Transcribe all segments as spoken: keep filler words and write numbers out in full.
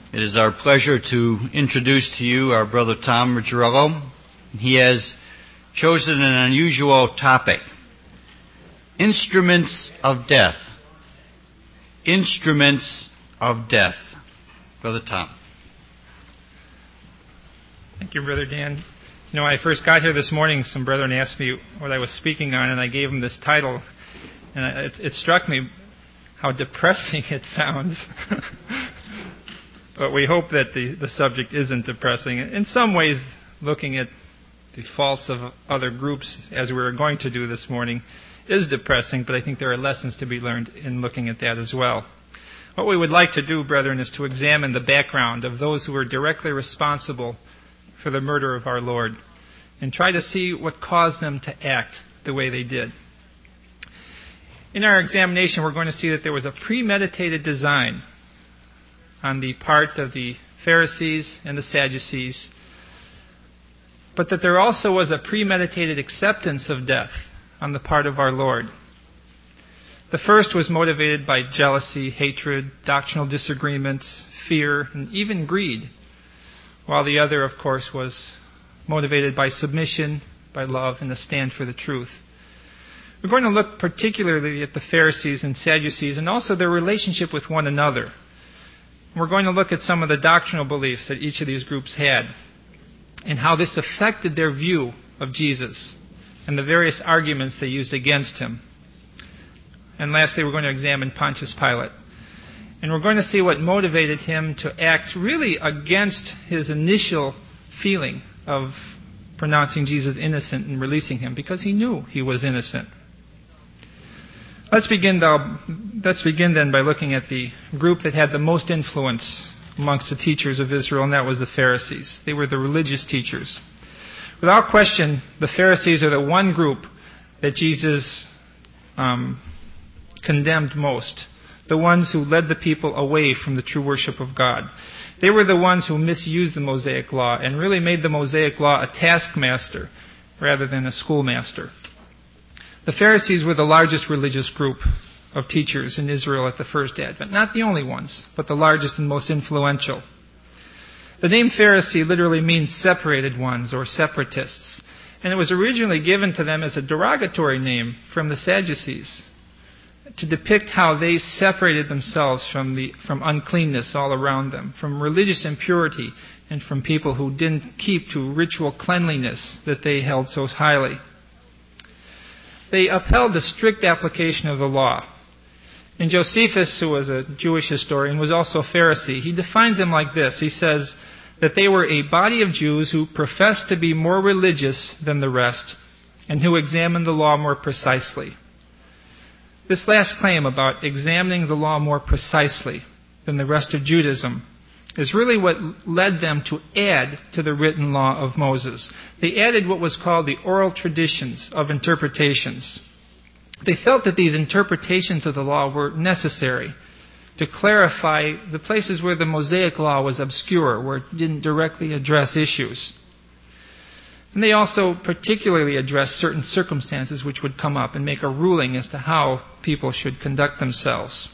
It is our pleasure to introduce to you our brother Tom Ricciarello. He has chosen an unusual topic, instruments of death. Instruments of death. Brother Tom. Thank you, Brother Dan. You know, when I first got here this morning, some brethren asked me what I was speaking on, and I gave them this title, and it, it struck me how depressing it sounds. But we hope that the, the subject isn't depressing. In some ways, looking at the faults of other groups, as we're going to do this morning, is depressing, but I think there are lessons to be learned in looking at that as well. What we would like to do, brethren, is to examine the background of those who were directly responsible for the murder of our Lord and try to see what caused them to act the way they did. In our examination, we're going to see that there was a premeditated design on the part of the Pharisees and the Sadducees, but that there also was a premeditated acceptance of death on the part of our Lord. The first was motivated by jealousy, hatred, doctrinal disagreements, fear, and even greed, while the other, of course, was motivated by submission, by love, and a stand for the truth. We're going to look particularly at the Pharisees and Sadducees and also their relationship with one another. We're going to look at some of the doctrinal beliefs that each of these groups had and how this affected their view of Jesus and the various arguments they used against him. And lastly, we're going to examine Pontius Pilate. And we're going to see what motivated him to act really against his initial feeling of pronouncing Jesus innocent and releasing him, because he knew he was innocent. Let's begin, though, let's begin then by looking at the group that had the most influence amongst the teachers of Israel, and that was the Pharisees. They were the religious teachers. Without question, the Pharisees are the one group that Jesus um, condemned most, the ones who led the people away from the true worship of God. They were the ones who misused the Mosaic Law and really made the Mosaic Law a taskmaster rather than a schoolmaster. The Pharisees were the largest religious group of teachers in Israel at the first advent. Not the only ones, but the largest and most influential. The name Pharisee literally means separated ones or separatists, and it was originally given to them as a derogatory name from the Sadducees to depict how they separated themselves from the from uncleanness all around them, from religious impurity, and from people who didn't keep to ritual cleanliness that they held so highly. They upheld the strict application of the law. And Josephus, who was a Jewish historian, was also a Pharisee. He defines them like this. He says that they were a body of Jews who professed to be more religious than the rest and who examined the law more precisely. This last claim about examining the law more precisely than the rest of Judaism is really what led them to add to the written law of Moses. They added what was called the oral traditions of interpretations. They felt that these interpretations of the law were necessary to clarify the places where the Mosaic law was obscure, where it didn't directly address issues. And they also particularly addressed certain circumstances which would come up and make a ruling as to how people should conduct themselves.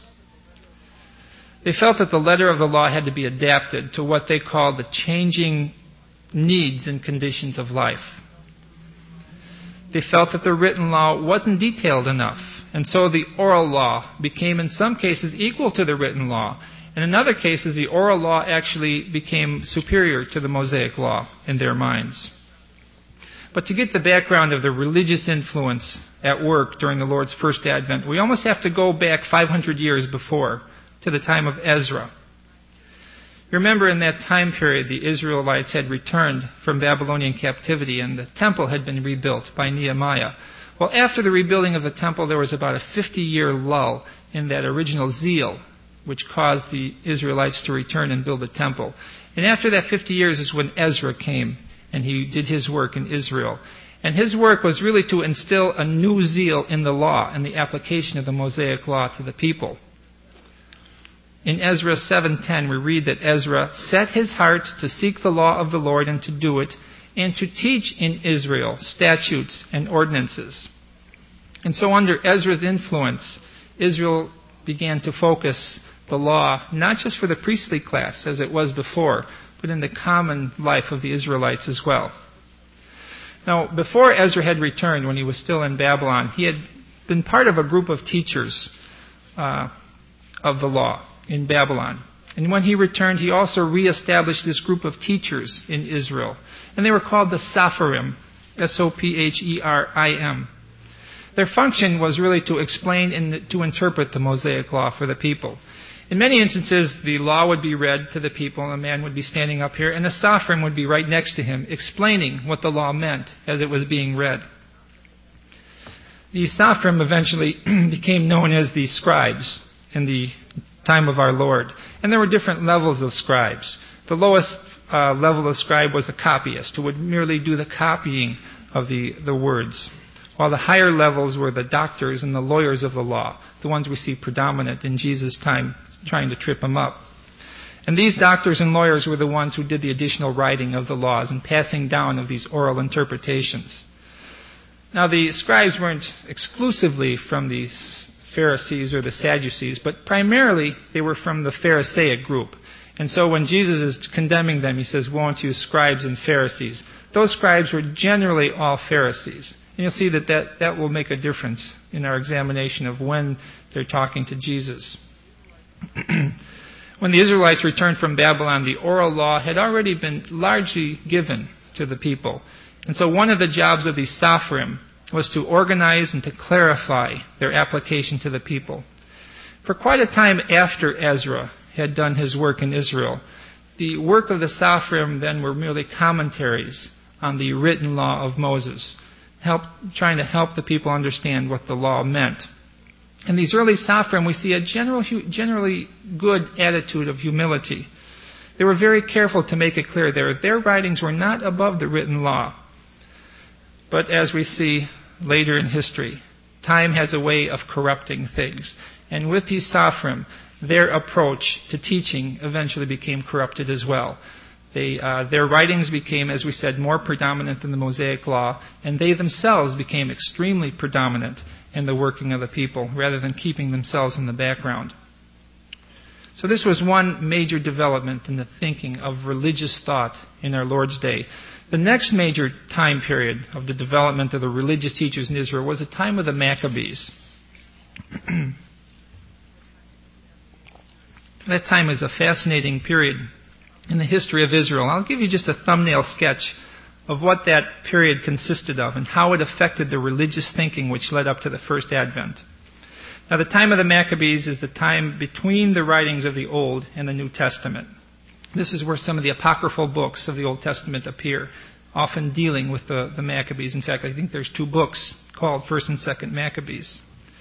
They felt that the letter of the law had to be adapted to what they called the changing needs and conditions of life. They felt that the written law wasn't detailed enough, and so the oral law became in some cases equal to the written law, and in other cases the oral law actually became superior to the Mosaic law in their minds. But to get the background of the religious influence at work during the Lord's first advent, we almost have to go back five hundred years before, to the time of Ezra. Remember, in that time period, the Israelites had returned from Babylonian captivity and the temple had been rebuilt by Nehemiah. Well, after the rebuilding of the temple, there was about a fifty-year lull in that original zeal, which caused the Israelites to return and build the temple. And after that fifty years is when Ezra came, and he did his work in Israel. And his work was really to instill a new zeal in the law and the application of the Mosaic law to the people. In Ezra seven ten, we read that Ezra set his heart to seek the law of the Lord and to do it, and to teach in Israel statutes and ordinances. And so under Ezra's influence, Israel began to focus the law, not just for the priestly class as it was before, but in the common life of the Israelites as well. Now, before Ezra had returned, when he was still in Babylon, he had been part of a group of teachers uh, of the law in Babylon. And when he returned, he also reestablished this group of teachers in Israel. And they were called the Sopherim, S O P H E R I M. Their function was really to explain and to interpret the Mosaic Law for the people. In many instances, the law would be read to the people, and a man would be standing up here, and a Sopherim would be right next to him, explaining what the law meant as it was being read. The Sopherim eventually became known as the scribes in the time of our Lord. And there were different levels of scribes. The lowest uh, level of scribe was a copyist, who would merely do the copying of the, the words, while the higher levels were the doctors and the lawyers of the law, the ones we see predominant in Jesus' time, trying to trip him up. And these doctors and lawyers were the ones who did the additional writing of the laws and passing down of these oral interpretations. Now, the scribes weren't exclusively from the Pharisees or the Sadducees, but primarily they were from the Pharisaic group. And so when Jesus is condemning them, he says, "Woe unto you, scribes and Pharisees." Those scribes were generally all Pharisees. And you'll see that, that that will make a difference in our examination of when they're talking to Jesus. When the Israelites returned from Babylon, the oral law had already been largely given to the people. And so one of the jobs of the Sopherim was to organize and to clarify their application to the people. For quite a time after Ezra had done his work in Israel, the work of the Sopherim then were merely commentaries on the written law of Moses, help, trying to help the people understand what the law meant. In these early Sopherim, we see a general, generally good attitude of humility. They were very careful to make it clear that their writings were not above the written law. But as we see later in history, time has a way of corrupting things. And with these Sopherim, their approach to teaching eventually became corrupted as well. They, uh, their writings became, as we said, more predominant than the Mosaic Law, and they themselves became extremely predominant in the working of the people, rather than keeping themselves in the background. So this was one major development in the thinking of religious thought in our Lord's day. The next major time period of the development of the religious teachers in Israel was the time of the Maccabees. That time is a fascinating period in the history of Israel. I'll give you just a thumbnail sketch of what that period consisted of and how it affected the religious thinking which led up to the first Advent. Now, the time of the Maccabees is the time between the writings of the Old and the New Testament. This is where some of the apocryphal books of the Old Testament appear, often dealing with the, the Maccabees. In fact, I think there's two books called First and Second Maccabees.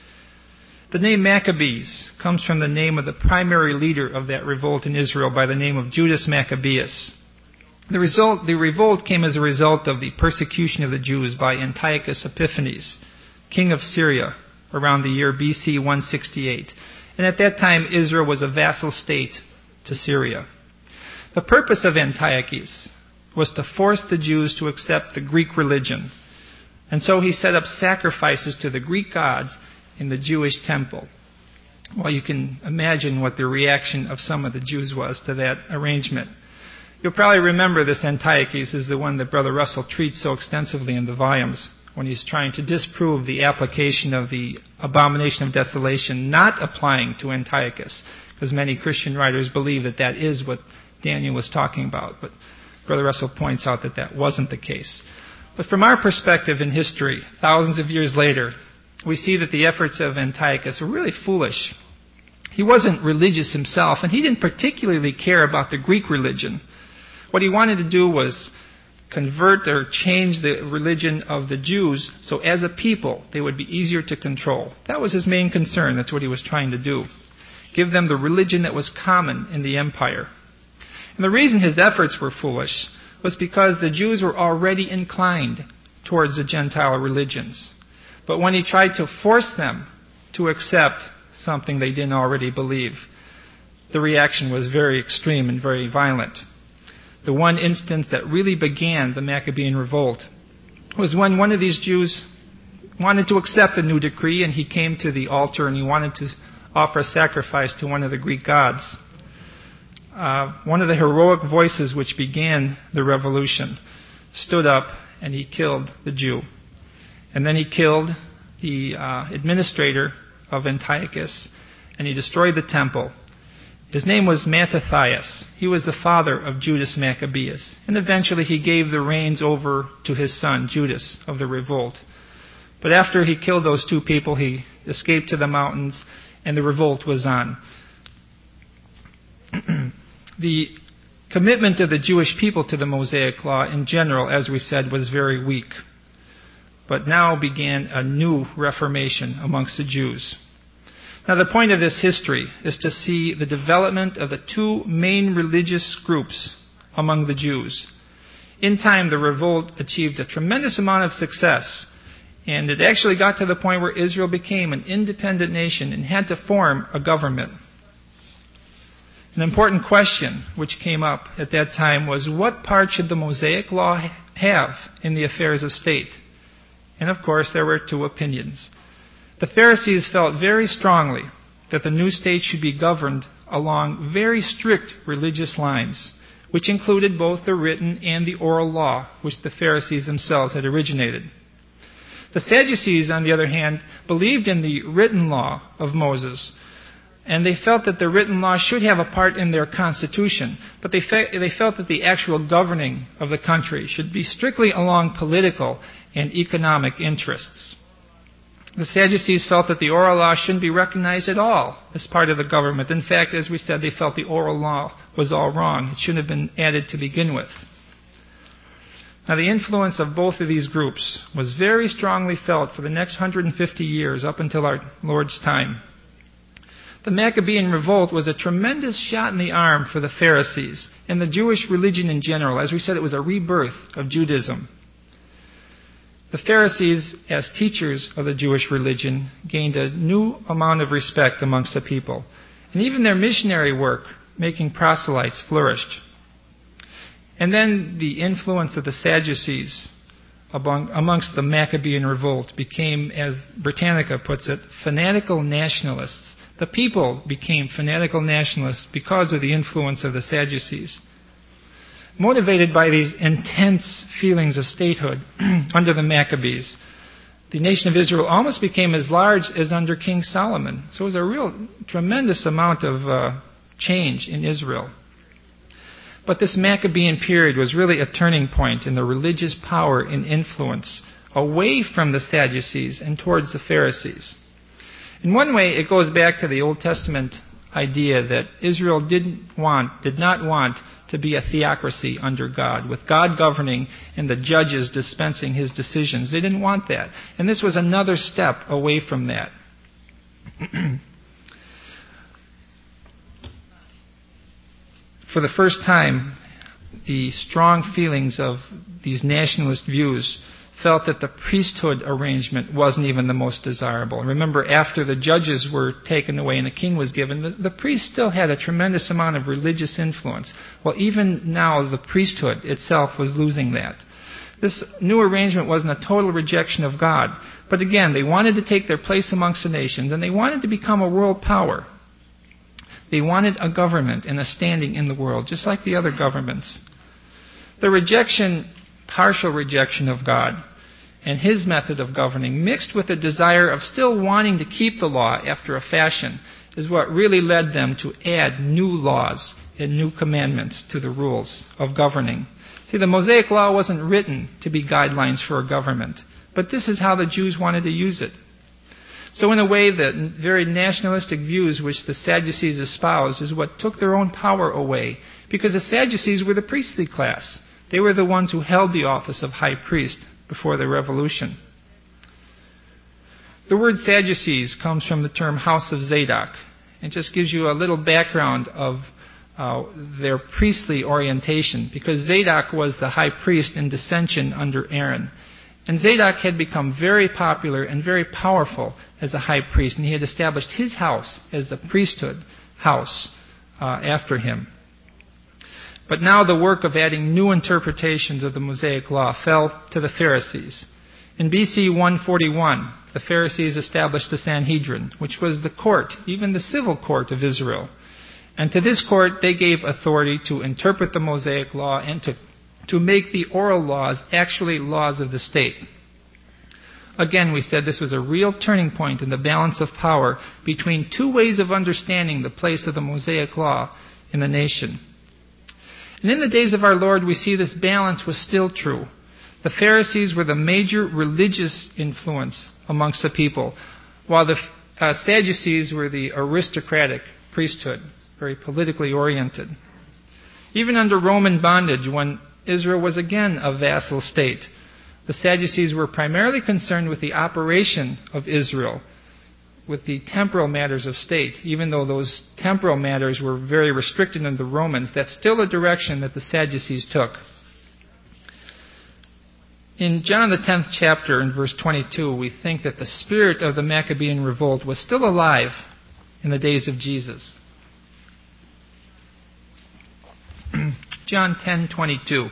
The name Maccabees comes from the name of the primary leader of that revolt in Israel by the name of Judas Maccabeus. The result, the revolt came as a result of the persecution of the Jews by Antiochus Epiphanes, king of Syria, around the year B C one sixty-eight. And at that time, Israel was a vassal state to Syria. The purpose of Antiochus was to force the Jews to accept the Greek religion. And so he set up sacrifices to the Greek gods in the Jewish temple. Well, you can imagine what the reaction of some of the Jews was to that arrangement. You'll probably remember this Antiochus is the one that Brother Russell treats so extensively in the volumes when he's trying to disprove the application of the abomination of desolation not applying to Antiochus, because many Christian writers believe that that is what Daniel was talking about. But Brother Russell points out that that wasn't the case. But from our perspective in history, thousands of years later, we see that the efforts of Antiochus were really foolish. He wasn't religious himself, and he didn't particularly care about the Greek religion. What he wanted to do was convert or change the religion of the Jews so as a people they would be easier to control. That was his main concern. That's what he was trying to do. Give them the religion that was common in the empire. And the reason his efforts were foolish was because the Jews were already inclined towards the Gentile religions. But when he tried to force them to accept something they didn't already believe, the reaction was very extreme and very violent. The one instance that really began the Maccabean revolt was when one of these Jews wanted to accept a new decree, and he came to the altar and he wanted to offer a sacrifice to one of the Greek gods. Uh, one of the heroic voices which began the revolution stood up and he killed the Jew. And then he killed the uh, administrator of Antiochus, and he destroyed the temple. His name was Mattathias. He was the father of Judas Maccabeus. And eventually he gave the reins over to his son, Judas, of the revolt. But after he killed those two people, he escaped to the mountains, and the revolt was on. The commitment of the Jewish people to the Mosaic Law in general, as we said, was very weak. But now began a new reformation amongst the Jews. Now the point of this history is to see the development of the two main religious groups among the Jews. In time, the revolt achieved a tremendous amount of success, and it actually got to the point where Israel became an independent nation and had to form a government. An important question which came up at that time was, what part should the Mosaic Law have in the affairs of state? And of course, there were two opinions. The Pharisees felt very strongly that the new state should be governed along very strict religious lines, which included both the written and the oral law, which the Pharisees themselves had originated. The Sadducees, on the other hand, believed in the written law of Moses, and they felt that the written law should have a part in their constitution, but they, fe- they felt that the actual governing of the country should be strictly along political and economic interests. The Sadducees felt that the oral law shouldn't be recognized at all as part of the government. In fact, as we said, they felt the oral law was all wrong. It shouldn't have been added to begin with. Now, the influence of both of these groups was very strongly felt for the next one hundred fifty years, up until our Lord's time. The Maccabean revolt was a tremendous shot in the arm for the Pharisees and the Jewish religion in general. As we said, it was a rebirth of Judaism. The Pharisees, as teachers of the Jewish religion, gained a new amount of respect amongst the people. And even their missionary work, making proselytes, flourished. And then the influence of the Sadducees among, amongst the Maccabean revolt became, as Britannica puts it, fanatical nationalists. The people became fanatical nationalists because of the influence of the Sadducees. Motivated by these intense feelings of statehood under the Maccabees, the nation of Israel almost became as large as under King Solomon. So it was a real tremendous amount of uh, change in Israel. But this Maccabean period was really a turning point in the religious power and influence away from the Sadducees and towards the Pharisees. In one way, it goes back to the Old Testament idea that Israel didn't want, did not want to be a theocracy under God, with God governing and the judges dispensing his decisions. They didn't want that. And this was another step away from that. For the first time, the strong feelings of these nationalist views felt that the priesthood arrangement wasn't even the most desirable. Remember, after the judges were taken away and a king was given, the, the priest still had a tremendous amount of religious influence. Well, even now, the priesthood itself was losing that. This new arrangement wasn't a total rejection of God. But again, they wanted to take their place amongst the nations, and they wanted to become a world power. They wanted a government and a standing in the world, just like the other governments. The rejection, partial rejection of God and his method of governing, mixed with a desire of still wanting to keep the law after a fashion, is what really led them to add new laws and new commandments to the rules of governing. See, the Mosaic Law wasn't written to be guidelines for a government, but this is how the Jews wanted to use it. So in a way, the very nationalistic views which the Sadducees espoused is what took their own power away, because the Sadducees were the priestly class. They were the ones who held the office of high priest before the revolution. The word Sadducees comes from the term House of Zadok. It just gives you a little background of uh, their priestly orientation, because Zadok was the high priest in dissension under Aaron. And Zadok had become very popular and very powerful as a high priest, and he had established his house as the priesthood house uh, after him. But now the work of adding new interpretations of the Mosaic Law fell to the Pharisees. In B C one forty-one, the Pharisees established the Sanhedrin, which was the court, even the civil court of Israel. And to this court they gave authority to interpret the Mosaic law and to, to make the oral laws actually laws of the state. Again, we said this was a real turning point in the balance of power between two ways of understanding the place of the Mosaic law in the nation. And in the days of our Lord, we see this balance was still true. The Pharisees were the major religious influence amongst the people, while the uh, Sadducees were the aristocratic priesthood, very politically oriented. Even under Roman bondage, when Israel was again a vassal state, the Sadducees were primarily concerned with the operation of Israel, with the temporal matters of state. Even though those temporal matters were very restricted in the Romans, that's still a direction that the Sadducees took. In John the tenth chapter, in verse twenty-two, we think that the spirit of the Maccabean revolt was still alive in the days of Jesus. John ten twenty-two.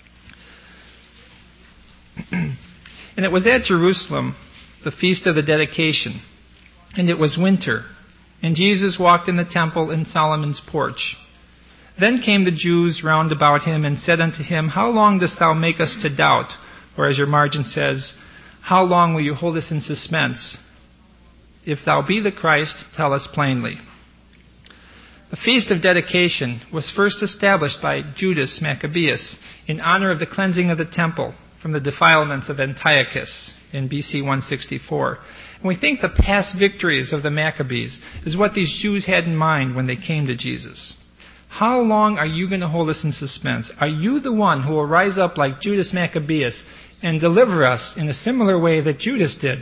And it was at Jerusalem, the feast of the dedication, and it was winter, and Jesus walked in the temple in Solomon's porch. Then came the Jews round about him and said unto him, How long dost thou make us to doubt? Or as your margin says, How long will you hold us in suspense? If thou be the Christ, tell us plainly. The Feast of Dedication was first established by Judas Maccabeus in honor of the cleansing of the temple from the defilements of Antiochus in B C one sixty-four. And we think the past victories of the Maccabees is what these Jews had in mind when they came to Jesus. How long are you going to hold us in suspense? Are you the one who will rise up like Judas Maccabeus and deliver us in a similar way that Judas did?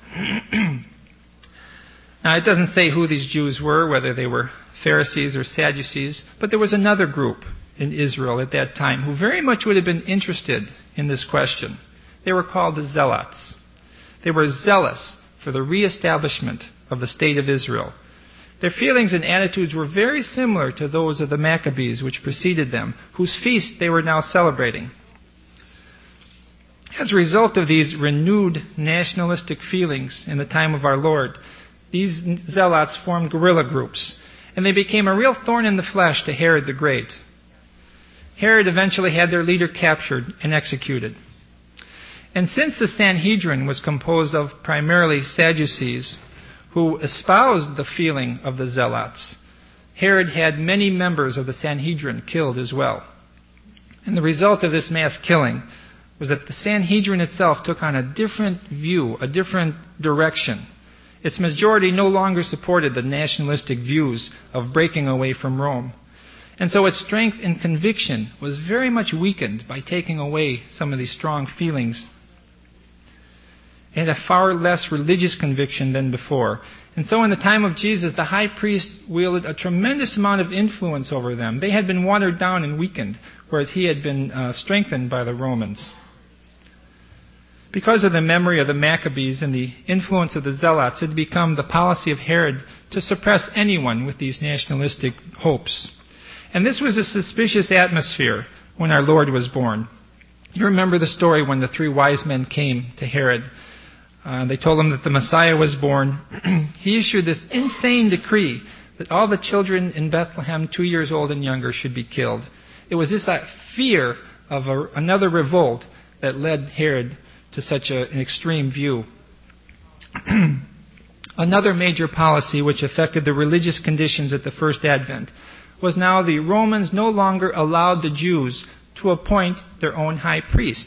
Now, it doesn't say who these Jews were, whether they were Pharisees or Sadducees, but there was another group in Israel at that time who very much would have been interested in this question. They were called the Zealots. They were zealous for the reestablishment of the state of Israel. Their feelings and attitudes were very similar to those of the Maccabees, which preceded them, whose feast they were now celebrating. As a result of these renewed nationalistic feelings in the time of our Lord, these zealots formed guerrilla groups, and they became a real thorn in the flesh to Herod the Great. Herod eventually had their leader captured and executed. And since the Sanhedrin was composed of primarily Sadducees, who espoused the feeling of the Zealots, Herod had many members of the Sanhedrin killed as well. And the result of this mass killing was that the Sanhedrin itself took on a different view, a different direction. Its majority no longer supported the nationalistic views of breaking away from Rome. And so its strength and conviction was very much weakened by taking away some of these strong feelings. It had a far less religious conviction than before. And so in the time of Jesus, the high priest wielded a tremendous amount of influence over them. They had been watered down and weakened, whereas he had been uh, strengthened by the Romans. Because of the memory of the Maccabees and the influence of the Zealots, it had become the policy of Herod to suppress anyone with these nationalistic hopes. And this was a suspicious atmosphere when our Lord was born. You remember the story when the three wise men came to Herod. Uh, they told him that the Messiah was born. He issued this insane decree that all the children in Bethlehem, two years old and younger, should be killed. It was this uh, fear of a, another revolt that led Herod to such a, an extreme view. Another major policy which affected the religious conditions at the first advent was now the Romans no longer allowed the Jews to appoint their own high priest.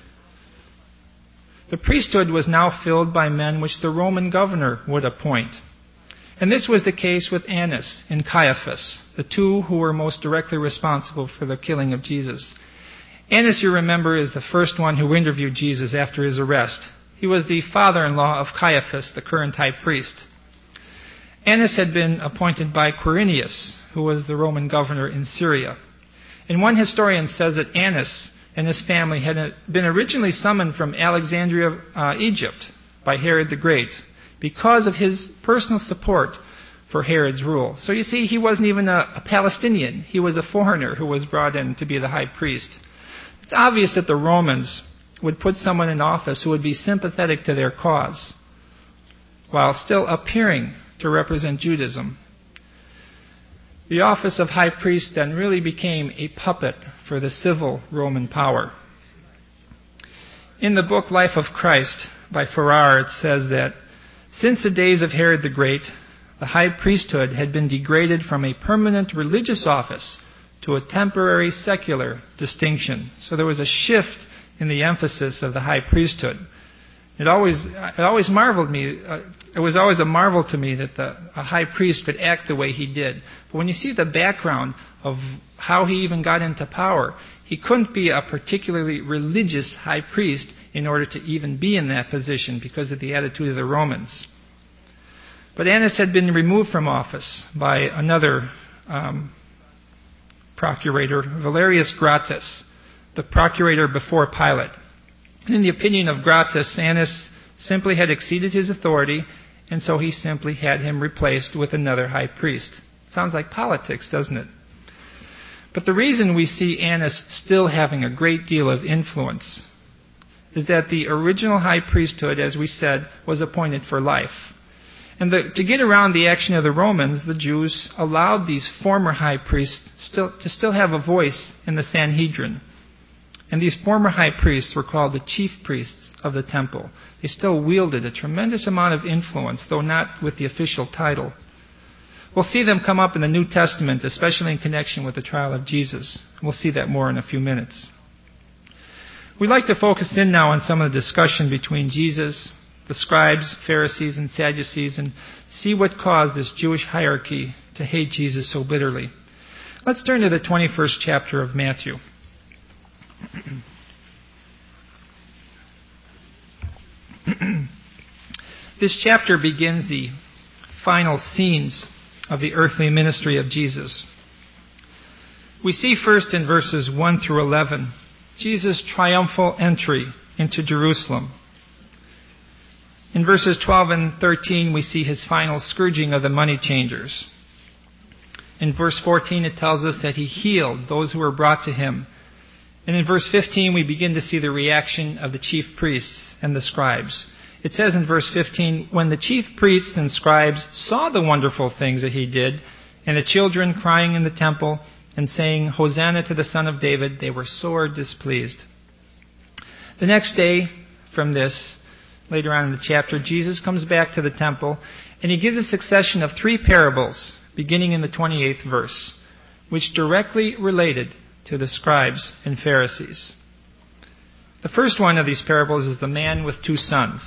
The priesthood was now filled by men which the Roman governor would appoint. And this was the case with Annas and Caiaphas, the two who were most directly responsible for the killing of Jesus. Annas, you remember, is the first one who interviewed Jesus after his arrest. He was the father-in-law of Caiaphas, the current high priest. Annas had been appointed by Quirinius, who was the Roman governor in Syria. And one historian says that Annas and his family had been originally summoned from Alexandria, uh, Egypt, by Herod the Great, because of his personal support for Herod's rule. So you see, he wasn't even a, a Palestinian. He was a foreigner who was brought in to be the high priest. It's obvious that the Romans would put someone in office who would be sympathetic to their cause, while still appearing to represent Judaism. The office of high priest then really became a puppet for the civil Roman power. In the book Life of Christ by Farrar, it says that since the days of Herod the Great, the high priesthood had been degraded from a permanent religious office to a temporary secular distinction. So there was a shift in the emphasis of the high priesthood. It always, it always marveled me. Uh, it was always a marvel to me that the, a high priest could act the way he did. But when you see the background of how he even got into power, he couldn't be a particularly religious high priest in order to even be in that position because of the attitude of the Romans. But Annas had been removed from office by another um, procurator, Valerius Gratus, the procurator before Pilate. In the opinion of Gratus, Annas simply had exceeded his authority, and so he simply had him replaced with another high priest. Sounds like politics, doesn't it? But the reason we see Annas still having a great deal of influence is that the original high priesthood, as we said, was appointed for life. And the, to get around the action of the Romans, the Jews allowed these former high priests still, to still have a voice in the Sanhedrin. And these former high priests were called the chief priests of the temple. They still wielded a tremendous amount of influence, though not with the official title. We'll see them come up in the New Testament, especially in connection with the trial of Jesus. We'll see that more in a few minutes. We'd like to focus in now on some of the discussion between Jesus, the scribes, Pharisees, and Sadducees, and see what caused this Jewish hierarchy to hate Jesus so bitterly. Let's turn to the twenty-first chapter of Matthew. This chapter begins the final scenes of the earthly ministry of Jesus. We see first in verses one through eleven, Jesus' triumphal entry into Jerusalem. In verses twelve and thirteen, we see his final scourging of the money changers. In verse fourteen, it tells us that he healed those who were brought to him. And in verse fifteen, we begin to see the reaction of the chief priests and the scribes. It says in verse fifteen, when the chief priests and scribes saw the wonderful things that he did, and the children crying in the temple and saying, Hosanna to the Son of David, they were sore displeased. The next day from this, later on in the chapter, Jesus comes back to the temple, and he gives a succession of three parables, beginning in the twenty-eighth verse, which directly related to the scribes and Pharisees. The first one of these parables is the man with two sons.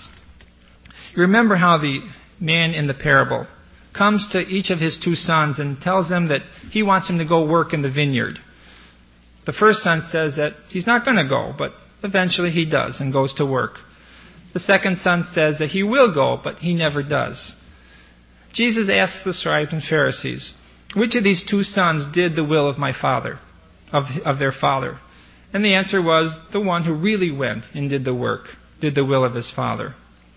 You remember how the man in the parable comes to each of his two sons and tells them that he wants him to go work in the vineyard. The first son says that he's not going to go, but eventually he does and goes to work. The second son says that he will go, but he never does. Jesus asks the scribes and Pharisees, which of these two sons did the will of my father? Of, of their father. And the answer was the one who really went and did the work, did the will of his father.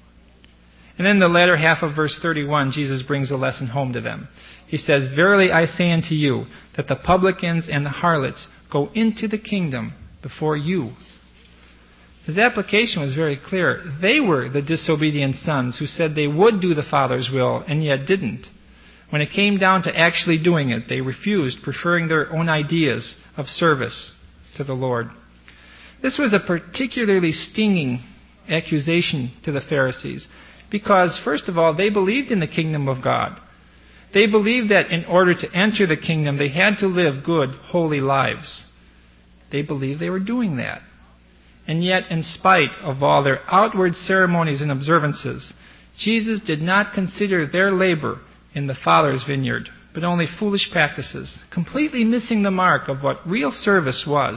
And then the latter half of verse thirty-one, Jesus brings a lesson home to them. He says, verily I say unto you, that the publicans and the harlots go into the kingdom before you. His application was very clear. They were the disobedient sons who said they would do the Father's will and yet didn't. When it came down to actually doing it, they refused, preferring their own ideas of service to the Lord. This was a particularly stinging accusation to the Pharisees because, first of all, they believed in the kingdom of God. They believed that in order to enter the kingdom, they had to live good, holy lives. They believed they were doing that. And yet, in spite of all their outward ceremonies and observances, Jesus did not consider their labor in the Father's vineyard, but only foolish practices, completely missing the mark of what real service was.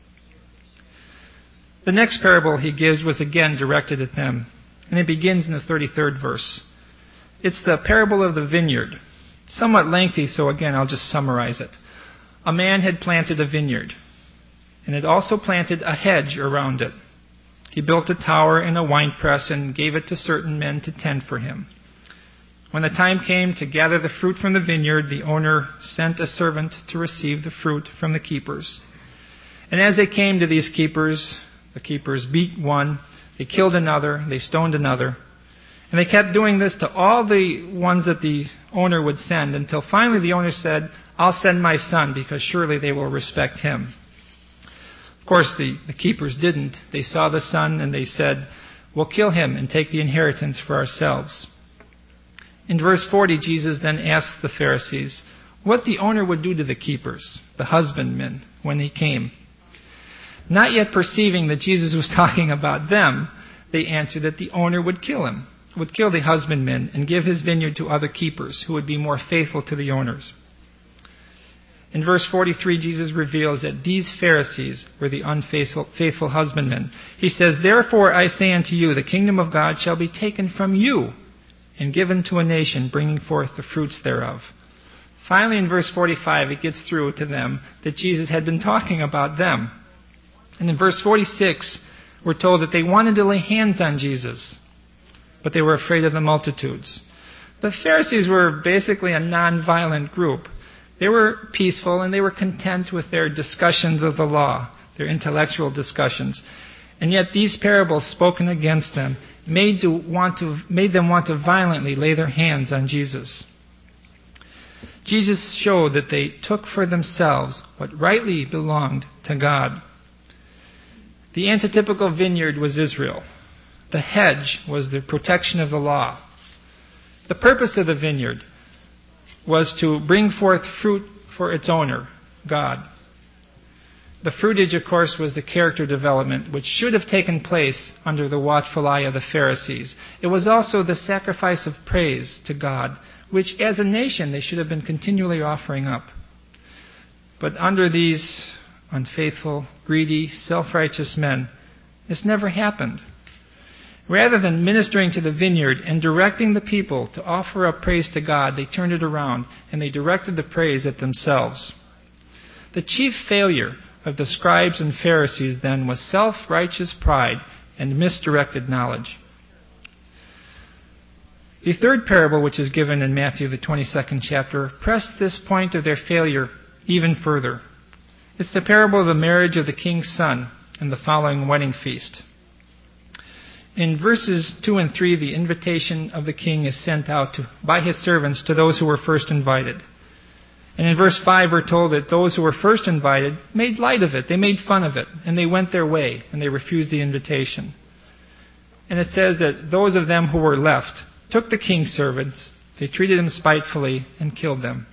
The next parable he gives was again directed at them, and it begins in the thirty-third verse. It's the parable of the vineyard. Somewhat lengthy, so again I'll just summarize it. A man had planted a vineyard, and had also planted a hedge around it. He built a tower and a winepress and gave it to certain men to tend for him. When the time came to gather the fruit from the vineyard, the owner sent a servant to receive the fruit from the keepers. And as they came to these keepers, The keepers beat one, they killed another, they stoned another. And they kept doing this to all the ones that the owner would send until finally the owner said, I'll send my son because surely they will respect him. Of course, the, the keepers didn't. They saw the son and they said, we'll kill him and take the inheritance for ourselves. In verse forty, Jesus then asked the Pharisees what the owner would do to the keepers, the husbandmen, when he came. Not yet perceiving that Jesus was talking about them, they answered that the owner would kill him, would kill the husbandmen and give his vineyard to other keepers who would be more faithful to the owners. In verse forty-three, Jesus reveals that these Pharisees were the unfaithful faithful husbandmen. He says, therefore I say unto you, the kingdom of God shall be taken from you and given to a nation, bringing forth the fruits thereof. Finally, in verse forty-five, it gets through to them that Jesus had been talking about them. And in verse forty-six, we're told that they wanted to lay hands on Jesus, but they were afraid of the multitudes. The Pharisees were basically a non-violent group. They were peaceful and they were content with their discussions of the law, their intellectual discussions. And yet these parables spoken against them made, to want to, made them want to violently lay their hands on Jesus. Jesus showed that they took for themselves what rightly belonged to God. The antitypical vineyard was Israel. The hedge was the protection of the law. The purpose of the vineyard was to bring forth fruit for its owner, God. The fruitage, of course, was the character development which should have taken place under the watchful eye of the Pharisees. It was also the sacrifice of praise to God, which as a nation they should have been continually offering up. But under these unfaithful, greedy, self-righteous men, this never happened. Rather than ministering to the vineyard and directing the people to offer up praise to God, they turned it around and they directed the praise at themselves. The chief failure of the scribes and Pharisees then was self-righteous pride and misdirected knowledge. The third parable, which is given in Matthew, the twenty-second chapter, pressed this point of their failure even further. It's the parable of the marriage of the king's son and the following wedding feast. In verses two and three, the invitation of the king is sent out to, by his servants to those who were first invited. And in verse five, we're told that those who were first invited made light of it. They made fun of it. And they went their way and they refused the invitation. And it says that those of them who were left took the king's servants, they treated them spitefully and killed them.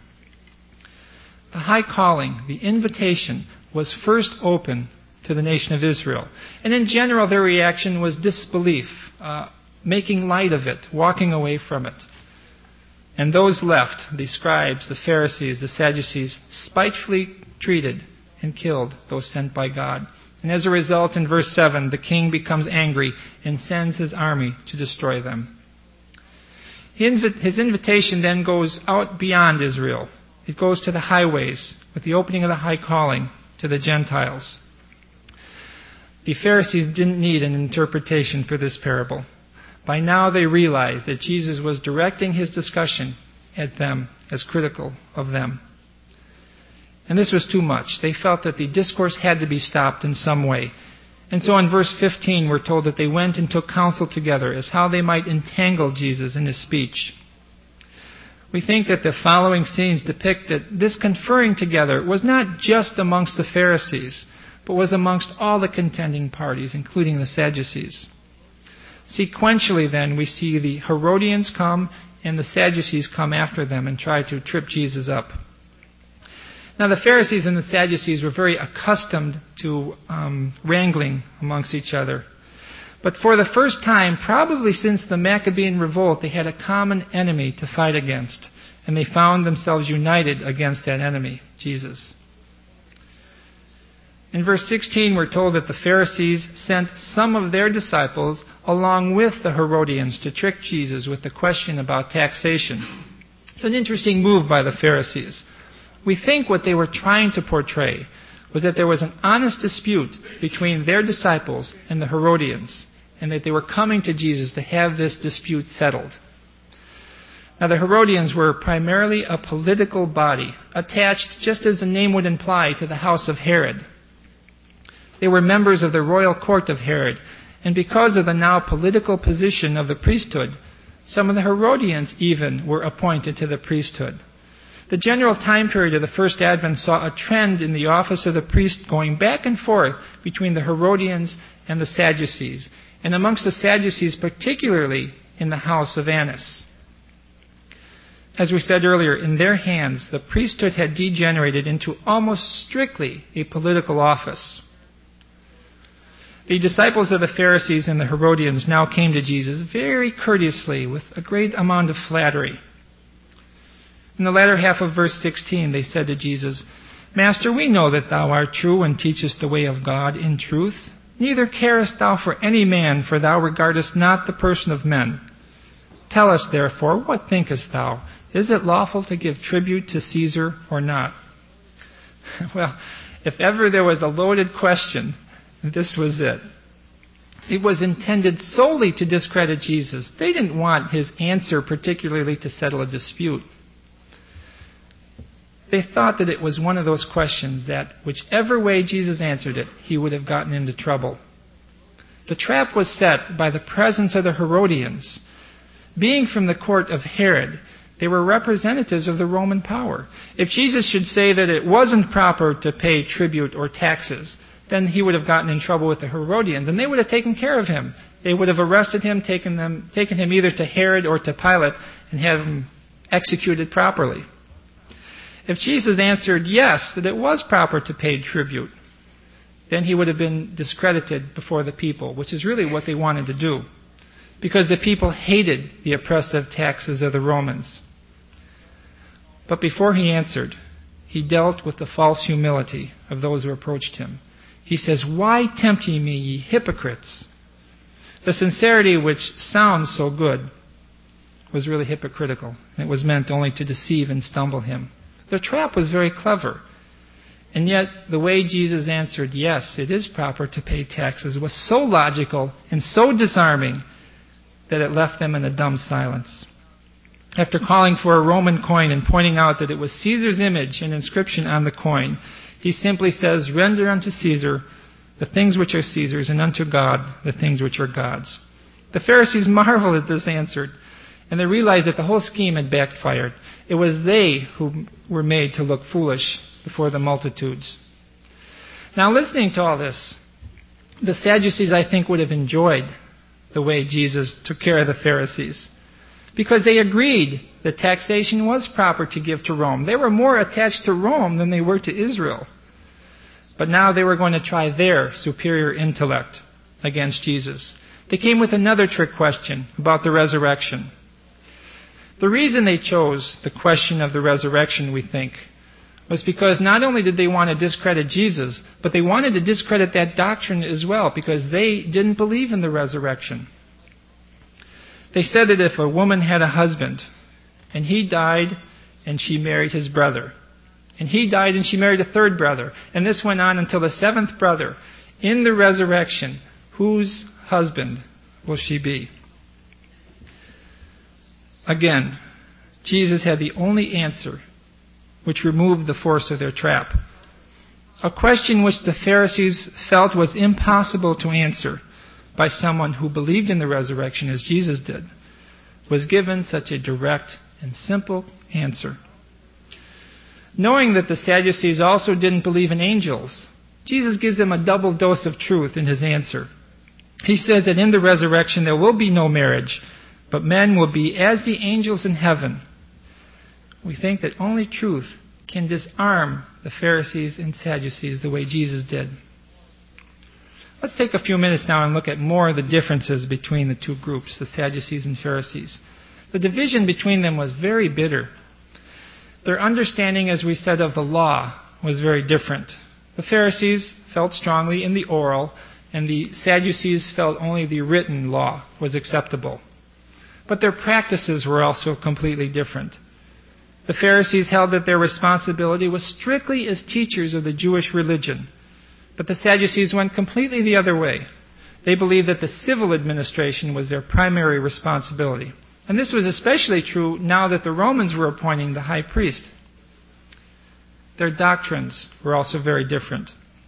The high calling, the invitation, was first open to the nation of Israel. And in general, their reaction was disbelief, uh, making light of it, walking away from it. And those left, the scribes, the Pharisees, the Sadducees, spitefully treated and killed those sent by God. And as a result, in verse seven, the king becomes angry and sends his army to destroy them. His invitation then goes out beyond Israel. It goes to the highways with the opening of the high calling to the Gentiles. The Pharisees didn't need an interpretation for this parable. By now they realized that Jesus was directing his discussion at them as critical of them. And this was too much. They felt that the discourse had to be stopped in some way. And so in verse fifteen we're told that they went and took counsel together as how they might entangle Jesus in his speech. We think that the following scenes depict that this conferring together was not just amongst the Pharisees, but was amongst all the contending parties, including the Sadducees. Sequentially, then, we see the Herodians come and the Sadducees come after them and try to trip Jesus up. Now, the Pharisees and the Sadducees were very accustomed to um, wrangling amongst each other. But for the first time, probably since the Maccabean revolt, they had a common enemy to fight against. And they found themselves united against that enemy, Jesus. In verse sixteen, we're told that the Pharisees sent some of their disciples along with the Herodians to trick Jesus with the question about taxation. It's an interesting move by the Pharisees. We think what they were trying to portray was that there was an honest dispute between their disciples and the Herodians, and that they were coming to Jesus to have this dispute settled. Now, the Herodians were primarily a political body, attached, just as the name would imply, to the house of Herod. They were members of the royal court of Herod, and because of the now political position of the priesthood, some of the Herodians even were appointed to the priesthood. The general time period of the First Advent saw a trend in the office of the priest going back and forth between the Herodians and the Sadducees, and amongst the Sadducees particularly in the house of Annas. As we said earlier, in their hands, the priesthood had degenerated into almost strictly a political office. The disciples of the Pharisees and the Herodians now came to Jesus very courteously with a great amount of flattery. In the latter half of verse sixteen, they said to Jesus, "Master, we know that thou art true and teachest the way of God in truth. Neither carest thou for any man, for thou regardest not the person of men. Tell us, therefore, what thinkest thou? Is it lawful to give tribute to Caesar or not?" Well, if ever there was a loaded question, this was it. It was intended solely to discredit Jesus. They didn't want his answer particularly to settle a dispute. They thought that it was one of those questions that whichever way Jesus answered it, he would have gotten into trouble. The trap was set by the presence of the Herodians. Being from the court of Herod, they were representatives of the Roman power. If Jesus should say that it wasn't proper to pay tribute or taxes, then he would have gotten in trouble with the Herodians, and they would have taken care of him. They would have arrested him, taken them, taken him either to Herod or to Pilate, and had him executed properly. If Jesus answered yes, that it was proper to pay tribute, then he would have been discredited before the people, which is really what they wanted to do, because the people hated the oppressive taxes of the Romans. But before he answered, he dealt with the false humility of those who approached him. He says, "Why tempt ye me, ye hypocrites?" The sincerity which sounds so good was really hypocritical. It was meant only to deceive and stumble him. The trap was very clever. And yet, the way Jesus answered, yes, it is proper to pay taxes, was so logical and so disarming that it left them in a dumb silence. After calling for a Roman coin and pointing out that it was Caesar's image and inscription on the coin, he simply says, "Render unto Caesar the things which are Caesar's, and unto God the things which are God's." The Pharisees marveled at this answer, and they realized that the whole scheme had backfired. It was they who were made to look foolish before the multitudes. Now, listening to all this, the Sadducees, I think, would have enjoyed the way Jesus took care of the Pharisees, because they agreed that taxation was proper to give to Rome. They were more attached to Rome than they were to Israel. But now they were going to try their superior intellect against Jesus. They came with another trick question about the resurrection. The reason they chose the question of the resurrection, we think, was because not only did they want to discredit Jesus, but they wanted to discredit that doctrine as well, because they didn't believe in the resurrection. They said that if a woman had a husband, and he died and she married his brother, and he died and she married a third brother, and this went on until the seventh brother, in the resurrection, whose husband will she be? Again, Jesus had the only answer which removed the force of their trap. A question which the Pharisees felt was impossible to answer by someone who believed in the resurrection as Jesus did, was given such a direct and simple answer. Knowing that the Sadducees also didn't believe in angels, Jesus gives them a double dose of truth in his answer. He says that in the resurrection there will be no marriage, but men will be as the angels in heaven. We think that only truth can disarm the Pharisees and Sadducees the way Jesus did. Let's take a few minutes now and look at more of the differences between the two groups, the Sadducees and Pharisees. The division between them was very bitter. Their understanding, as we said, of the law was very different. The Pharisees felt strongly in the oral, and the Sadducees felt only the written law was acceptable. But their practices were also completely different. The Pharisees held that their responsibility was strictly as teachers of the Jewish religion, but the Sadducees went completely the other way. They believed that the civil administration was their primary responsibility. And this was especially true now that the Romans were appointing the high priest. Their doctrines were also very different.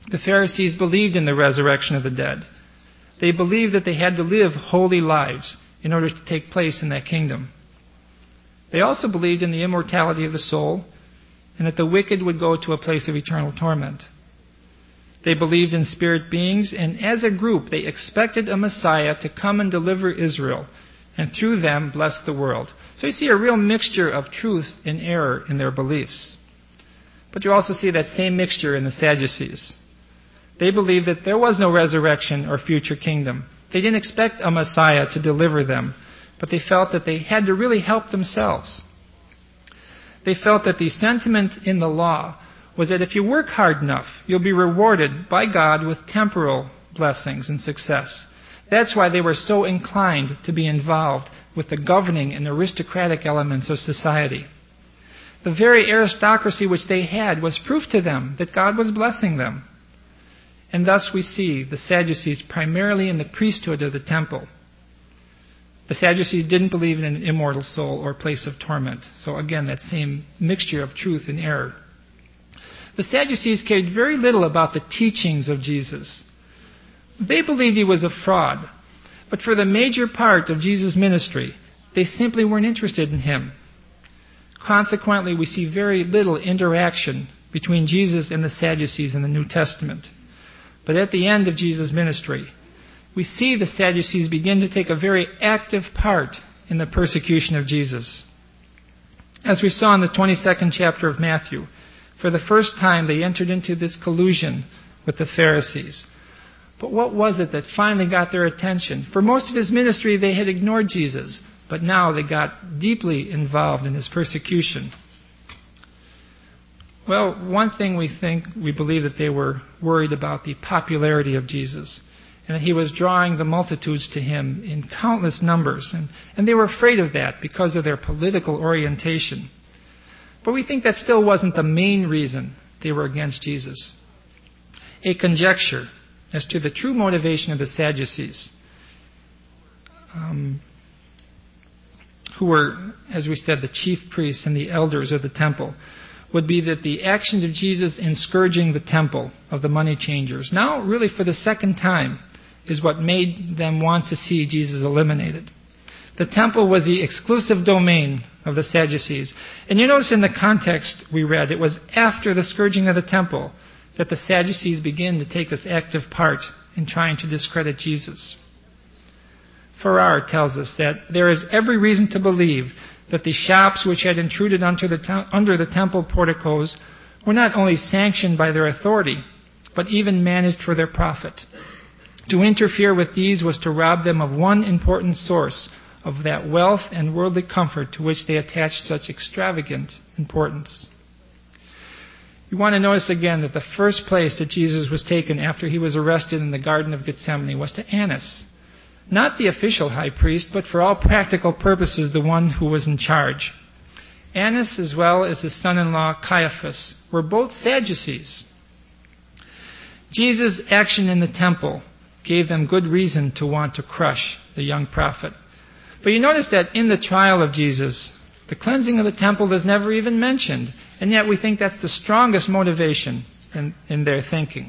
The Pharisees believed in the resurrection of the dead. They believed that they had to live holy lives in order to take place in that kingdom. They also believed in the immortality of the soul and that the wicked would go to a place of eternal torment. They believed in spirit beings, and as a group they expected a Messiah to come and deliver Israel and through them bless the world. So you see a real mixture of truth and error in their beliefs. But you also see that same mixture in the Sadducees. They believed that there was no resurrection or future kingdom. They didn't expect a Messiah to deliver them, but they felt that they had to really help themselves. They felt that the sentiment in the law was that if you work hard enough, you'll be rewarded by God with temporal blessings and success. That's why they were so inclined to be involved with the governing and aristocratic elements of society. The very aristocracy which they had was proof to them that God was blessing them. And thus we see the Sadducees primarily in the priesthood of the temple. The Sadducees didn't believe in an immortal soul or place of torment. So again, that same mixture of truth and error. The Sadducees cared very little about the teachings of Jesus. They believed he was a fraud. But for the major part of Jesus' ministry, they simply weren't interested in him. Consequently, we see very little interaction between Jesus and the Sadducees in the New Testament. But at the end of Jesus' ministry, we see the Sadducees begin to take a very active part in the persecution of Jesus. As we saw in the twenty-second chapter of Matthew, for the first time they entered into this collusion with the Pharisees. But what was it that finally got their attention? For most of his ministry they had ignored Jesus, but now they got deeply involved in his persecution. Well, one thing we think, we believe that they were worried about the popularity of Jesus, and that he was drawing the multitudes to him in countless numbers, and, and they were afraid of that because of their political orientation. But we think that still wasn't the main reason they were against Jesus. A conjecture as to the true motivation of the Sadducees, um, who were, as we said, the chief priests and the elders of the temple, would be that the actions of Jesus in scourging the temple of the money changers, now really for the second time, is what made them want to see Jesus eliminated. The temple was the exclusive domain of the Sadducees. And you notice in the context we read, it was after the scourging of the temple that the Sadducees begin to take this active part in trying to discredit Jesus. Farrar tells us that there is every reason to believe that the shops which had intruded under the, te- under the temple porticos were not only sanctioned by their authority, but even managed for their profit. To interfere with these was to rob them of one important source of that wealth and worldly comfort to which they attached such extravagant importance. You want to notice again that the first place that Jesus was taken after he was arrested in the Garden of Gethsemane was to Annas. Not the official high priest, but for all practical purposes, the one who was in charge. Annas, as well as his son-in-law Caiaphas, were both Sadducees. Jesus' action in the temple gave them good reason to want to crush the young prophet. But you notice that in the trial of Jesus, the cleansing of the temple is never even mentioned, and yet we think that's the strongest motivation in, in their thinking.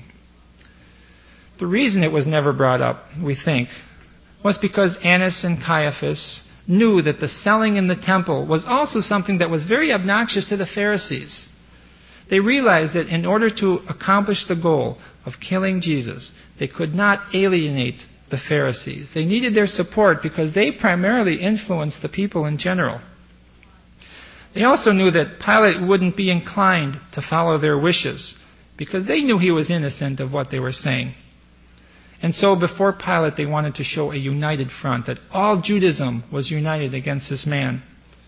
The reason it was never brought up, we think, was because Annas and Caiaphas knew that the selling in the temple was also something that was very obnoxious to the Pharisees. They realized that in order to accomplish the goal of killing Jesus, they could not alienate the Pharisees. They needed their support because they primarily influenced the people in general. They also knew that Pilate wouldn't be inclined to follow their wishes because they knew he was innocent of what they were saying. And so before Pilate, they wanted to show a united front, that all Judaism was united against this man.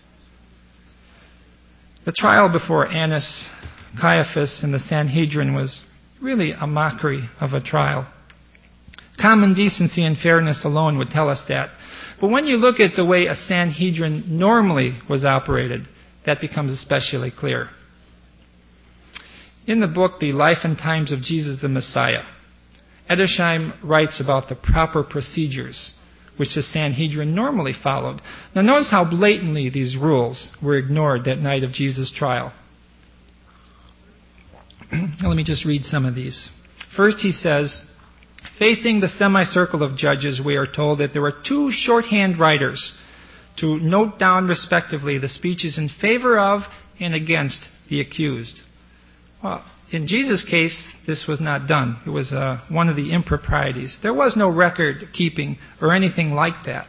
The trial before Annas, Caiaphas, and the Sanhedrin was really a mockery of a trial. Common decency and fairness alone would tell us that. But when you look at the way a Sanhedrin normally was operated, that becomes especially clear. In the book, The Life and Times of Jesus the Messiah, Edersheim writes about the proper procedures which the Sanhedrin normally followed. Now notice how blatantly these rules were ignored that night of Jesus' trial. Let me just read some of these. First he says, facing the semicircle of judges, we are told that there were two shorthand writers to note down respectively the speeches in favor of and against the accused. Well, in Jesus' case, this was not done. It was uh, one of the improprieties. There was no record keeping or anything like that.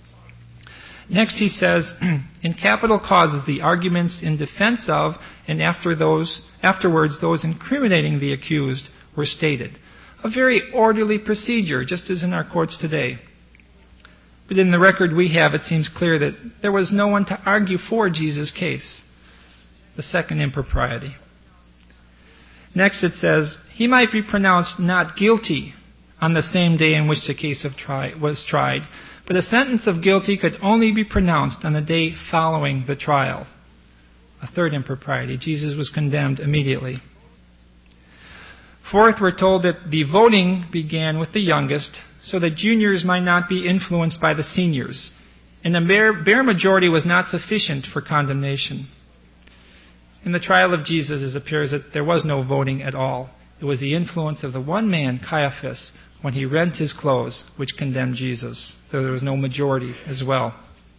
Next he says, in capital causes, the arguments in defense of and after those, afterwards those incriminating the accused were stated. A very orderly procedure, just as in our courts today. But in the record we have, it seems clear that there was no one to argue for Jesus' case. The second impropriety. Next it says, he might be pronounced not guilty on the same day in which the case of tri- was tried, but a sentence of guilty could only be pronounced on the day following the trial. A third impropriety. Jesus was condemned immediately. Fourth, we're told that the voting began with the youngest, so that juniors might not be influenced by the seniors, and the bare, bare majority was not sufficient for condemnation. In the trial of Jesus, it appears that there was no voting at all. It was the influence of the one man, Caiaphas, when he rent his clothes, which condemned Jesus. So there was no majority as well.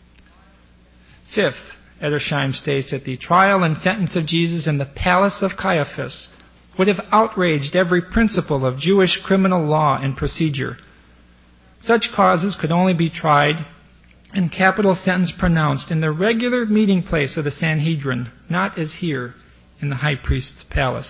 Fifth, Edersheim states that the trial and sentence of Jesus in the palace of Caiaphas would have outraged every principle of Jewish criminal law and procedure. Such causes could only be tried and capital sentence pronounced in the regular meeting place of the Sanhedrin, not as here in the high priest's palace.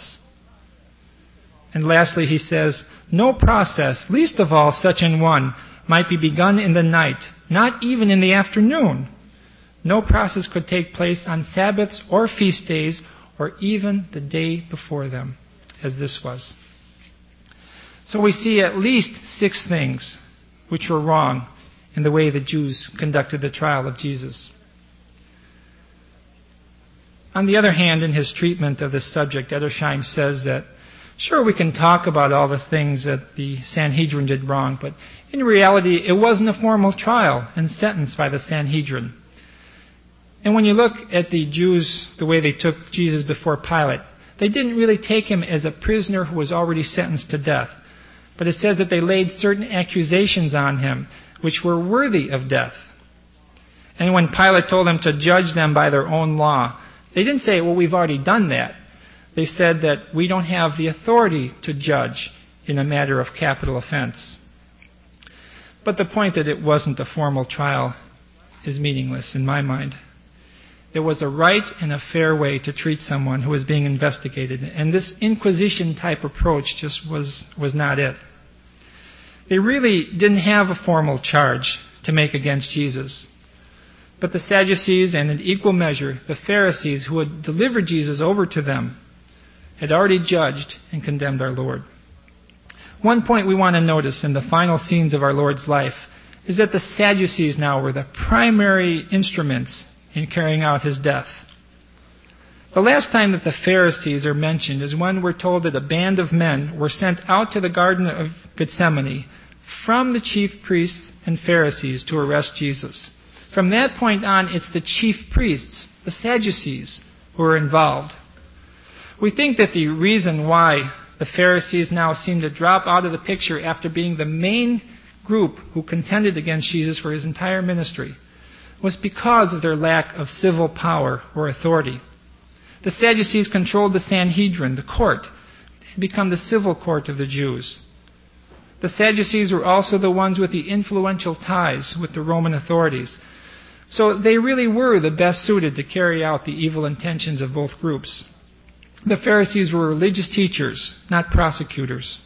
And lastly, he says, no process, least of all such an one, might be begun in the night, not even in the afternoon. No process could take place on Sabbaths or feast days, or even the day before them, as this was. So we see at least six things which were wrong in the way the Jews conducted the trial of Jesus. On the other hand, in his treatment of this subject, Edersheim says that, sure, we can talk about all the things that the Sanhedrin did wrong, but in reality, it wasn't a formal trial and sentence by the Sanhedrin. And when you look at the Jews, the way they took Jesus before Pilate, they didn't really take him as a prisoner who was already sentenced to death. But it says that they laid certain accusations on him which were worthy of death. And when Pilate told them to judge them by their own law, they didn't say, well, we've already done that. They said that we don't have the authority to judge in a matter of capital offense. But the point that it wasn't a formal trial is meaningless in my mind. There was a right and a fair way to treat someone who was being investigated, and this Inquisition-type approach just was, was not it. They really didn't have a formal charge to make against Jesus. But the Sadducees, and in equal measure, the Pharisees who had delivered Jesus over to them, had already judged and condemned our Lord. One point we want to notice in the final scenes of our Lord's life is that the Sadducees now were the primary instruments in carrying out his death. The last time that the Pharisees are mentioned is when we're told that a band of men were sent out to the Garden of Gethsemane from the chief priests and Pharisees to arrest Jesus. From that point on, it's the chief priests, the Sadducees, who are involved. We think that the reason why the Pharisees now seem to drop out of the picture after being the main group who contended against Jesus for his entire ministry was because of their lack of civil power or authority. The Sadducees controlled the Sanhedrin, the court. They had become the civil court of the Jews. The Sadducees were also the ones with the influential ties with the Roman authorities. So they really were the best suited to carry out the evil intentions of both groups. The Pharisees were religious teachers, not prosecutors.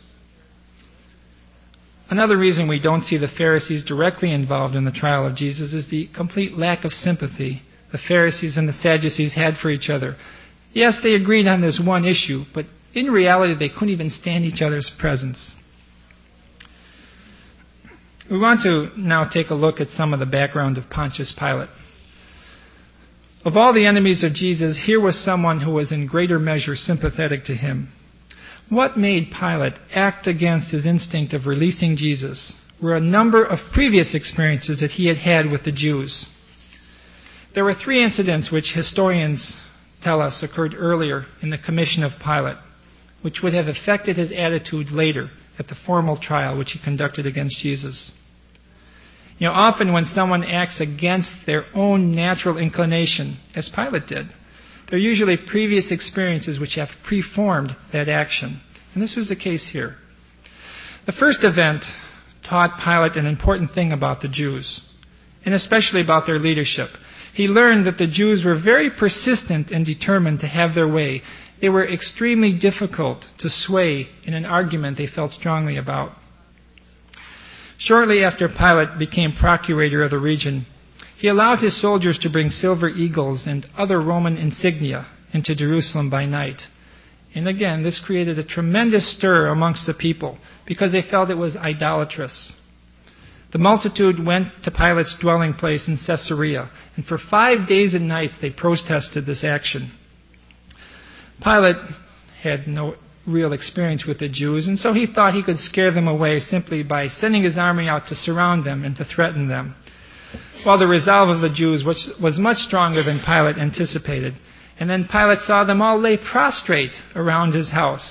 Another reason we don't see the Pharisees directly involved in the trial of Jesus is the complete lack of sympathy the Pharisees and the Sadducees had for each other. Yes, they agreed on this one issue, but in reality they couldn't even stand each other's presence. We want to now take a look at some of the background of Pontius Pilate. Of all the enemies of Jesus, here was someone who was in greater measure sympathetic to him. What made Pilate act against his instinct of releasing Jesus were a number of previous experiences that he had had with the Jews. There were three incidents which historians tell us occurred earlier in the commission of Pilate. which would have affected his attitude later at the formal trial which he conducted against Jesus. You know, often when someone acts against their own natural inclination, as Pilate did, there are usually previous experiences which have preformed that action. And this was the case here. The first event taught Pilate an important thing about the Jews, and especially about their leadership. He learned that the Jews were very persistent and determined to have their way. They were extremely difficult to sway in an argument they felt strongly about. Shortly after Pilate became procurator of the region, he allowed his soldiers to bring silver eagles and other Roman insignia into Jerusalem by night. And again, this created a tremendous stir amongst the people because they felt it was idolatrous. The multitude went to Pilate's dwelling place in Caesarea, and for five days and nights they protested this action. Pilate had no real experience with the Jews, and so he thought he could scare them away simply by sending his army out to surround them and to threaten them. While the resolve of the Jews was, was much stronger than Pilate anticipated, and then Pilate saw them all lay prostrate around his house.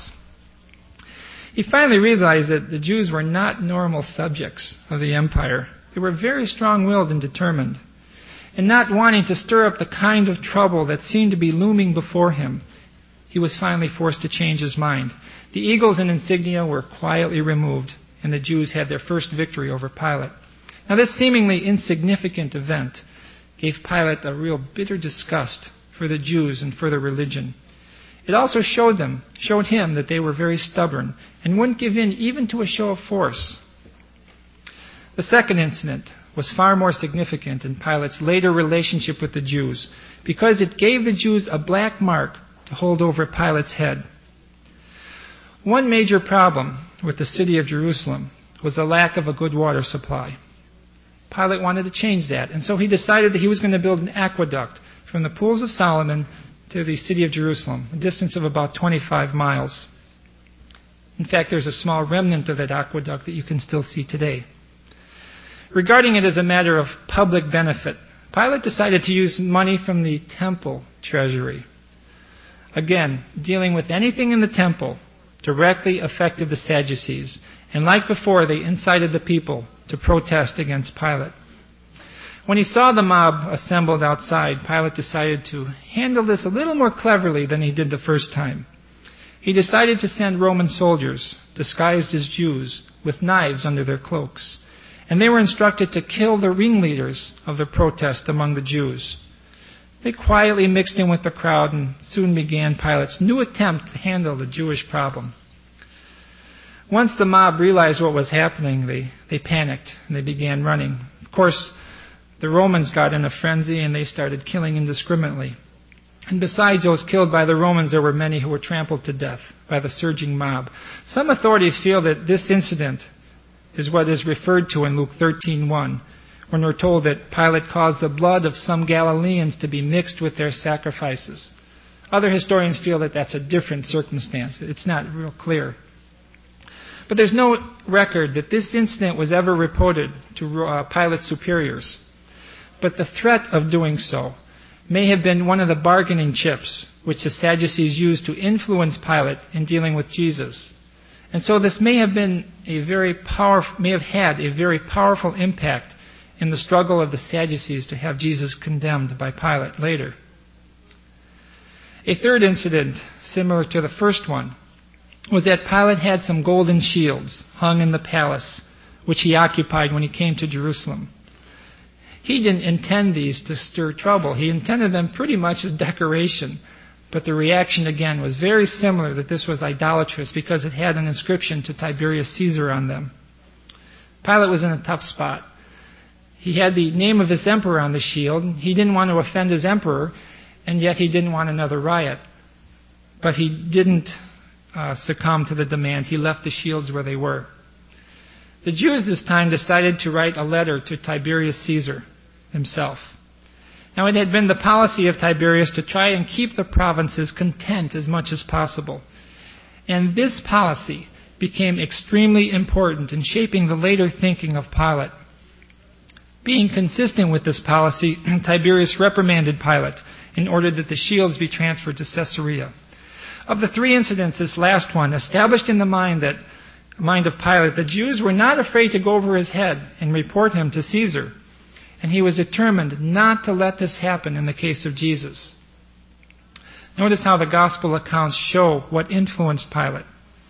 He finally realized that the Jews were not normal subjects of the empire. They were very strong-willed and determined. And not wanting to stir up the kind of trouble that seemed to be looming before him, he was finally forced to change his mind. The eagles and insignia were quietly removed, and the Jews had their first victory over Pilate. Now, this seemingly insignificant event gave Pilate a real bitter disgust for the Jews and for their religion. It also showed them, showed him that they were very stubborn and wouldn't give in even to a show of force. The second incident was far more significant in Pilate's later relationship with the Jews because it gave the Jews a black mark to hold over Pilate's head. One major problem with the city of Jerusalem was the lack of a good water supply. Pilate wanted to change that, and so he decided that he was going to build an aqueduct from the pools of Solomon to the city of Jerusalem, a distance of about twenty-five miles. In fact, there's a small remnant of that aqueduct that you can still see today. Regarding it as a matter of public benefit, Pilate decided to use money from the temple treasury. Again, dealing with anything in the temple directly affected the Sadducees, and like before, they incited the people to protest against Pilate. When he saw the mob assembled outside, Pilate decided to handle this a little more cleverly than he did the first time. He decided to send Roman soldiers, disguised as Jews, with knives under their cloaks, and they were instructed to kill the ringleaders of the protest among the Jews. They quietly mixed in with the crowd and soon began Pilate's new attempt to handle the Jewish problem. Once the mob realized what was happening, they, they panicked and they began running. Of course, the Romans got in a frenzy and they started killing indiscriminately. And besides those killed by the Romans, there were many who were trampled to death by the surging mob. Some authorities feel that this incident is what is referred to in Luke thirteen one, when we're told that Pilate caused the blood of some Galileans to be mixed with their sacrifices. Other historians feel that that's a different circumstance. It's not real clear. But there's no record that this incident was ever reported to uh, Pilate's superiors. But the threat of doing so may have been one of the bargaining chips which the Sadducees used to influence Pilate in dealing with Jesus. And so this may have been a very powerful, may have had a very powerful impact in the struggle of the Sadducees to have Jesus condemned by Pilate later. A third incident, similar to the first one, was that Pilate had some golden shields hung in the palace, which he occupied when he came to Jerusalem. He didn't intend these to stir trouble. He intended them pretty much as decoration. But the reaction, again, was very similar, that this was idolatrous because it had an inscription to Tiberius Caesar on them. Pilate was in a tough spot. He had the name of his emperor on the shield. He didn't want to offend his emperor, and yet he didn't want another riot. But he didn't uh, succumb to the demand. He left the shields where they were. The Jews this time decided to write a letter to Tiberius Caesar himself. Now, it had been the policy of Tiberius to try and keep the provinces content as much as possible. And this policy became extremely important in shaping the later thinking of Pilate. Being consistent with this policy, Tiberius reprimanded Pilate and ordered that the shields be transferred to Caesarea. Of the three incidents, this last one established in the mind that mind of Pilate, the Jews were not afraid to go over his head and report him to Caesar, and he was determined not to let this happen in the case of Jesus. Notice how the gospel accounts show what influenced Pilate.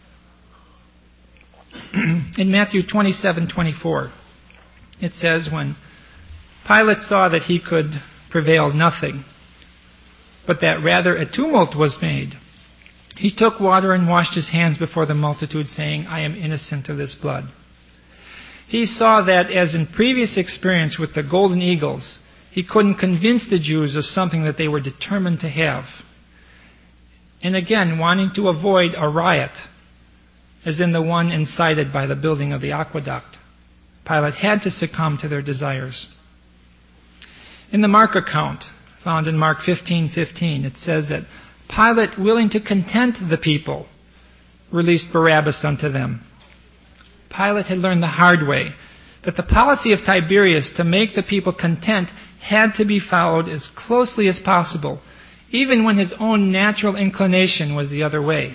In Matthew twenty-seven twenty-four, it says, when Pilate saw that he could prevail nothing, but that rather a tumult was made, he took water and washed his hands before the multitude, saying, I am innocent of this blood. He saw that, as in previous experience with the golden eagles, he couldn't convince the Jews of something that they were determined to have. And again, wanting to avoid a riot, as in the one incited by the building of the aqueduct, Pilate had to succumb to their desires. In the Mark account, found in Mark fifteen fifteen, it says that Pilate, willing to content the people, released Barabbas unto them. Pilate had learned the hard way that the policy of Tiberius to make the people content had to be followed as closely as possible, even when his own natural inclination was the other way.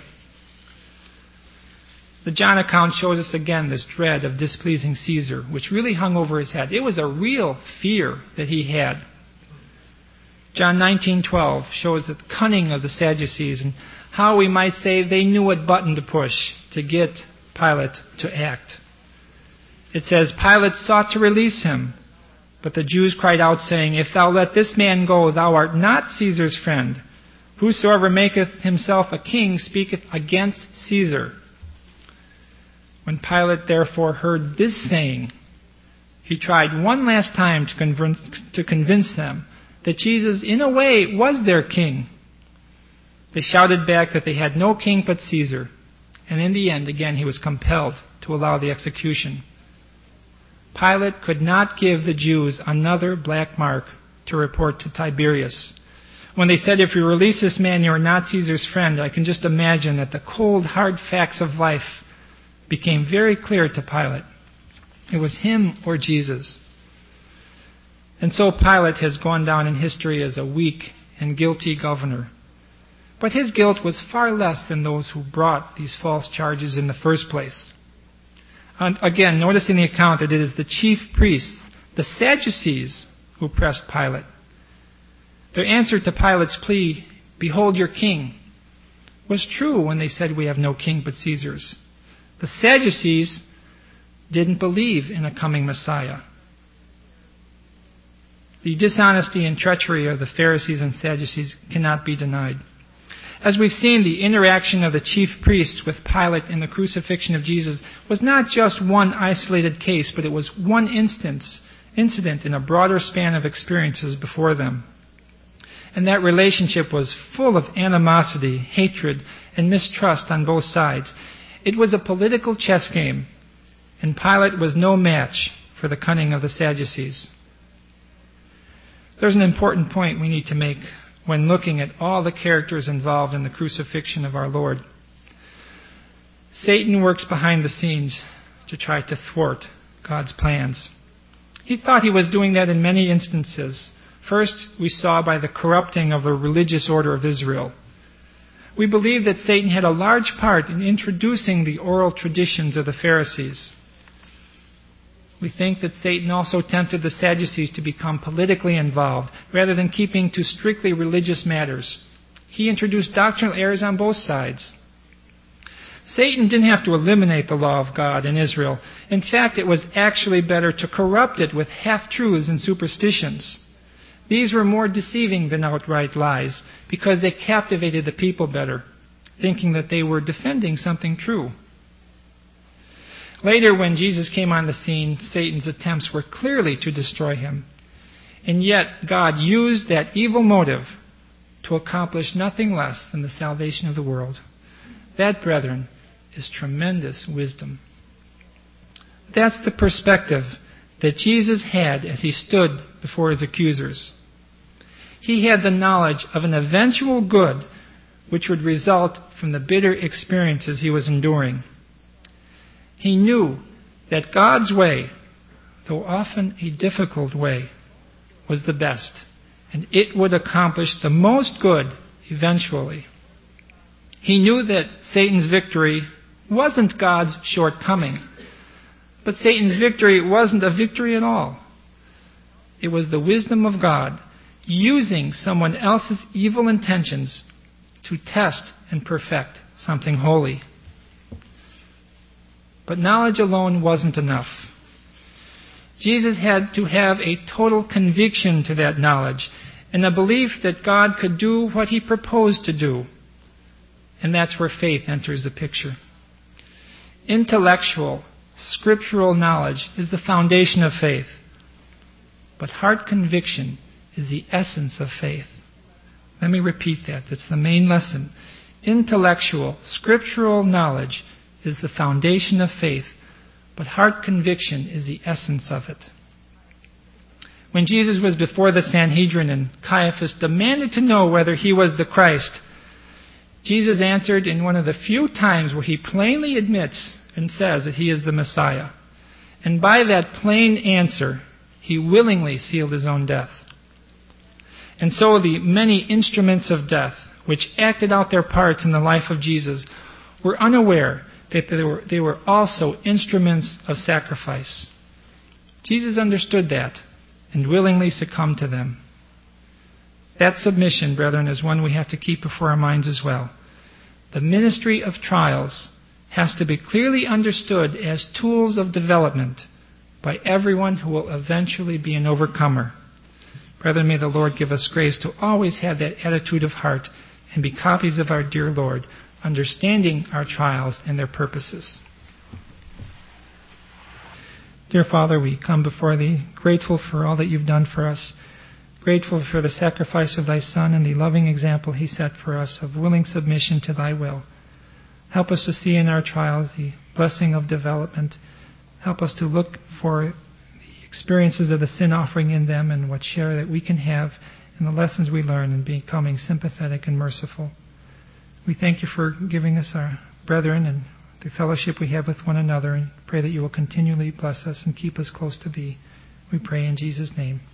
The John account shows us again this dread of displeasing Caesar, which really hung over his head. It was a real fear that he had. John nineteen twelve shows the cunning of the Sadducees and how we might say they knew what button to push to get Pilate to act. It says, Pilate sought to release him, but the Jews cried out, saying, If thou let this man go, thou art not Caesar's friend. Whosoever maketh himself a king speaketh against Caesar. When Pilate therefore heard this saying, he tried one last time to convince, to convince them that Jesus, in a way, was their king. They shouted back that they had no king but Caesar, and in the end, again, he was compelled to allow the execution. Pilate could not give the Jews another black mark to report to Tiberius. When they said, if you release this man, you are not Caesar's friend, I can just imagine that the cold, hard facts of life became very clear to Pilate. It was him or Jesus. And so Pilate has gone down in history as a weak and guilty governor. But his guilt was far less than those who brought these false charges in the first place. And again, notice in the account that it is the chief priests, the Sadducees, who pressed Pilate. Their answer to Pilate's plea, behold your king, was true when they said we have no king but Caesar's. The Sadducees didn't believe in a coming Messiah. The dishonesty and treachery of the Pharisees and Sadducees cannot be denied. As we've seen, the interaction of the chief priests with Pilate in the crucifixion of Jesus was not just one isolated case, but it was one instance, incident in a broader span of experiences before them. And that relationship was full of animosity, hatred, and mistrust on both sides. It was a political chess game, and Pilate was no match for the cunning of the Sadducees. There's an important point we need to make when looking at all the characters involved in the crucifixion of our Lord. Satan works behind the scenes to try to thwart God's plans. He thought he was doing that in many instances. First, we saw by the corrupting of the religious order of Israel. We believe that Satan had a large part in introducing the oral traditions of the Pharisees. We think that Satan also tempted the Sadducees to become politically involved rather than keeping to strictly religious matters. He introduced doctrinal errors on both sides. Satan didn't have to eliminate the law of God in Israel. In fact, it was actually better to corrupt it with half-truths and superstitions. These were more deceiving than outright lies because they captivated the people better, thinking that they were defending something true. Later, when Jesus came on the scene, Satan's attempts were clearly to destroy him. And yet, God used that evil motive to accomplish nothing less than the salvation of the world. That, brethren, is tremendous wisdom. That's the perspective that Jesus had as he stood before his accusers. He had the knowledge of an eventual good which would result from the bitter experiences he was enduring. He knew that God's way, though often a difficult way, was the best, and it would accomplish the most good eventually. He knew that Satan's victory wasn't God's shortcoming. But Satan's victory wasn't a victory at all. It was the wisdom of God using someone else's evil intentions to test and perfect something holy. But knowledge alone wasn't enough. Jesus had to have a total conviction to that knowledge and a belief that God could do what He proposed to do. And that's where faith enters the picture. Intellectual, scriptural knowledge is the foundation of faith. But heart conviction is the essence of faith. Let me repeat that. That's the main lesson. Intellectual, scriptural knowledge is the foundation of faith, but heart conviction is the essence of it. When Jesus was before the Sanhedrin and Caiaphas demanded to know whether He was the Christ, Jesus answered in one of the few times where He plainly admits and says that He is the Messiah. And by that plain answer, He willingly sealed His own death. And so the many instruments of death, which acted out their parts in the life of Jesus, were unaware that they were, they were also instruments of sacrifice. Jesus understood that and willingly succumbed to them. That submission, brethren, is one we have to keep before our minds as well. The ministry of trials has to be clearly understood as tools of development by everyone who will eventually be an overcomer. Brethren, may the Lord give us grace to always have that attitude of heart and be copies of our dear Lord, understanding our trials and their purposes. Dear Father, we come before Thee, grateful for all that You've done for us, grateful for the sacrifice of Thy Son and the loving example He set for us of willing submission to Thy will. Help us to see in our trials the blessing of development. Help us to look for the experiences of the sin offering in them and what share that we can have in the lessons we learn in becoming sympathetic and merciful. We thank You for giving us our brethren and the fellowship we have with one another, and pray that You will continually bless us and keep us close to Thee. We pray in Jesus' name.